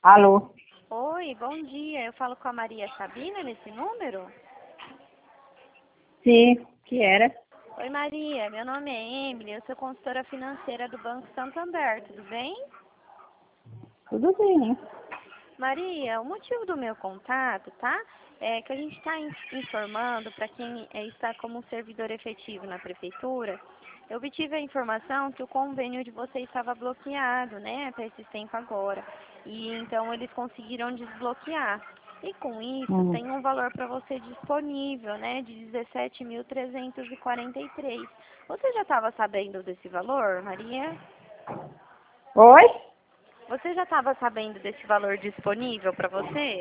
Alô? Oi, bom dia. Eu falo com a Maria Sabina nesse número? Sim, que era? Oi, Maria. Meu nome é Emily. Eu sou consultora financeira do Banco Santander. Tudo bem? Tudo bem. Maria, o motivo do meu contato, tá? É que a gente está informando para quem está como servidor efetivo na prefeitura. Eu obtive a informação que o convênio de você estava bloqueado, né, até esse tempo agora. E então eles conseguiram desbloquear. E com isso tem um valor para você disponível, né, de 17.343. Você já estava sabendo desse valor, Maria? Oi? Você já estava sabendo desse valor disponível para você?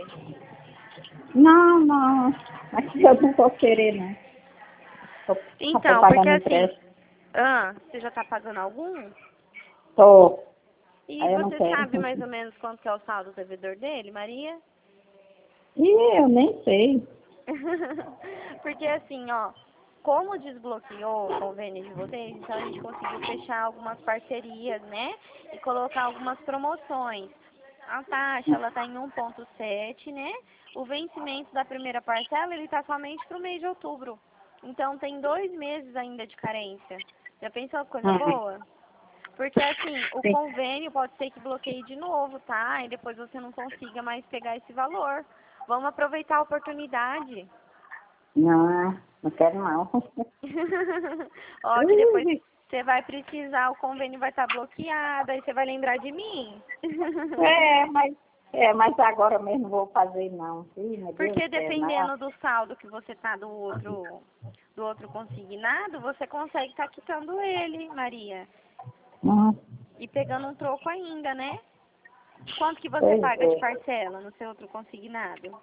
Não. Aqui eu não vou querer, não. Só tô Então, porque pagando assim, empréstimo. você já está pagando algum? Tô. E Aí eu não você quero. sabe mais ou menos quanto que é o saldo devedor dele, Maria? Ih, eu nem sei. Porque assim, ó, como desbloqueou o convênio de vocês, então a gente conseguiu fechar algumas parcerias, né? E colocar algumas promoções. A taxa, ela tá em 1,7, né? O vencimento da primeira parcela, ele tá somente pro mês de outubro. Então tem 2 meses ainda de carência. Já pensou que coisa boa? Porque assim, o Sim. convênio pode ser que bloqueie de novo, tá? E depois você não consiga mais pegar esse valor. Vamos aproveitar a oportunidade. Não quero não. Ó, que depois você vai precisar, o convênio vai estar bloqueado, aí você vai lembrar de mim. Mas agora mesmo não vou fazer não. Ih, meu Deus Porque do céu, não. dependendo do saldo que você tá do outro consignado, você consegue estar quitando ele, Maria. Hum, E pegando um troco ainda, né? Quanto que você Pois paga de é. parcela no seu outro consignado?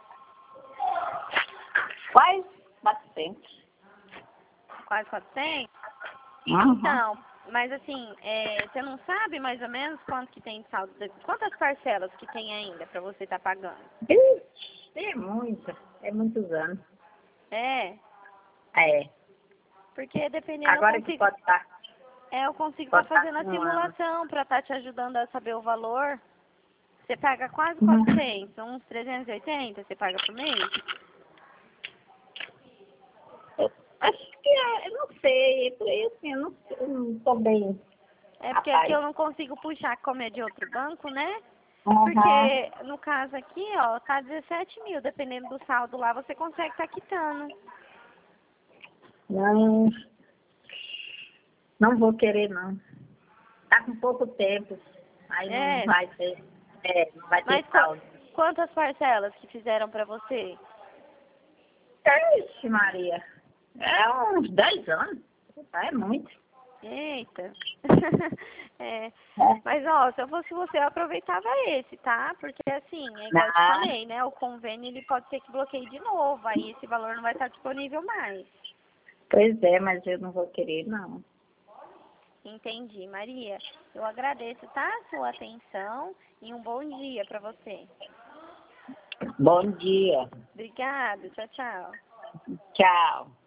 Quase bastante. Quase 400? Uhum. Então, mas assim, você não sabe mais ou menos quanto que tem de saldo? Quantas parcelas que tem ainda para você estar pagando? Ixi, é muitos anos. É, É. porque dependendo Agora que eu consigo estar pode estar fazendo a acumulando. simulação para estar te ajudando a saber o valor. Você paga quase Uhum. 400, uns 380 você paga por mês? Eu acho que eu não sei, por aí assim, eu não tô bem, É porque aqui rapaz. eu não consigo puxar como é de outro banco, né? Uhum. Porque no caso aqui, ó, tá 17 mil, dependendo do saldo lá, você consegue estar quitando. Não, não vou querer não. Tá com pouco tempo, aí não É, vai ter, não vai ter mas saldo. quantas parcelas que fizeram pra você? Ixi, Maria, é uns 10 anos, é muito. Eita. É, É. mas ó, se eu fosse você, eu aproveitava esse, tá? Porque assim, é igual eu te Não, falei, né? O convênio ele pode ser que bloqueie de novo, aí esse valor não vai estar disponível mais. pois é, mas eu não vou querer não. Entendi, Maria. Eu agradeço, tá? A sua atenção e um bom dia pra você. Bom dia, Obrigada, tchau, tchau. tchau.